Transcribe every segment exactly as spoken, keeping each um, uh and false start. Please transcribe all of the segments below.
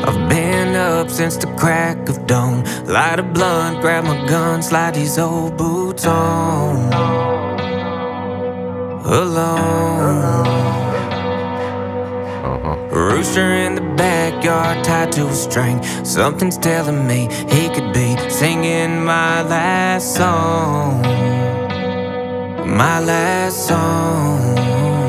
I've been up since the crack of dawn. Light a blunt, grab my gun, slide these old boots on. Alone. Rooster in the backyard tied to a string. Something's telling me he could be singing my last song. My last song.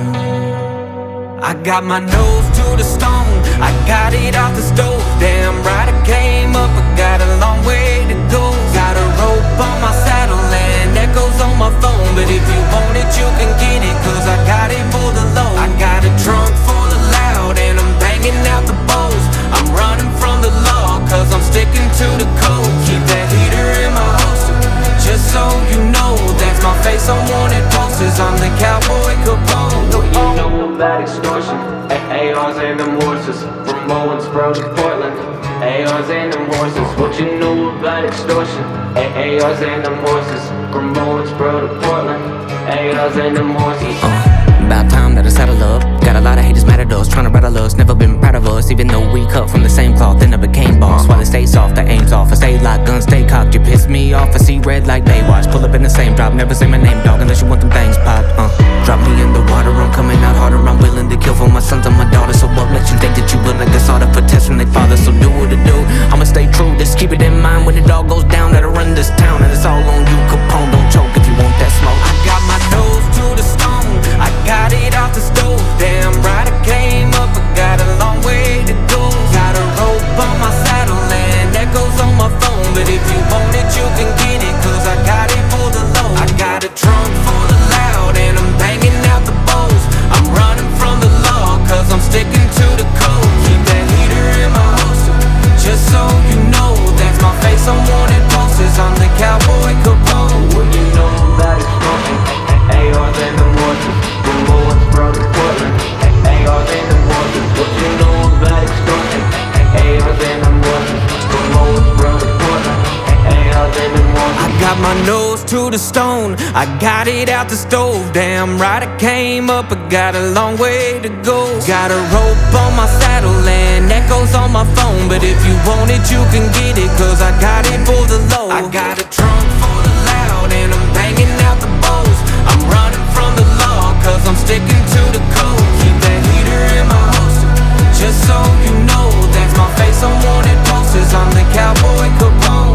I got my nose to the stone, I got it off the stove. Damn right I came up, I got a long way to go. Got a rope on my saddle and echoes on my phone. But if you want it, you can get it, cause I got it for the low. I got a trunk full of loud and I'm banging out the bowls. I'm running from the law, cause I'm sticking to the code. Keep that heater in my holster, just so you know. That's my face on wanted posters, I'm the cowboy Capone. You know about extortion, A Rs and them horses, from Owensboro to Portland. A Rs and them horses, what you know about extortion? A Rs and them horses, from Owensboro to Portland. A Rs and them horses. Uh, about time that I settle up. Got a lot of haters mad at us, trying to rattle us. Never been proud of us, even though we cut from the same cloth. Then I became boss. While it stays soft, I aims off. I stay locked, guns stay cocked. You piss me off, I see red like Baywatch. Pull up in the same drop, never say my name, dog, unless you want them things popped. Uh, drop me in the water, I'm coming out harder. I'm willing to kill for my sons and my daughters. So what makes you think that you will like a sorta for testing their father? So do what it do, I'ma stay true. Just keep it in mind when it all goes down that I run this town. And it's all on you, Capone. Don't choke if you want that smoke. I got my nose to the stone, I got it off the stove. Damn right I came up, I got a long way to go. Got a rope on my saddle and echoes on my phone. But if you want it, you can get it, cause I got it for the low. I got a trunk full of loud and I'm banging out the bowls. I'm running from the law, cause I'm sticking to the code. Keep that heater in my holster, just so you know. That's my face on wanted posters, I'm the cowboy Capone. What you know about extortion? A Rs and them horses, from Owensboro to Portland. A Rs and them horses, what you know about extortion? A Rs and them horses, from Owensboro to Portland. A Rs and them horses. I got my nose to the stone, I got it out the stove. Damn right I came up, I got a long way to go. Got a rope on my saddle and echoes on my phone. But if you want it, you can get it, cause I got it for the low. I got a trunk full of loud and I'm banging out the bowls. I'm running from the law, cause I'm sticking to the code. Keep that heater in my holster, just so you know. That's my face on wanted posters, I'm the cowboy Capone.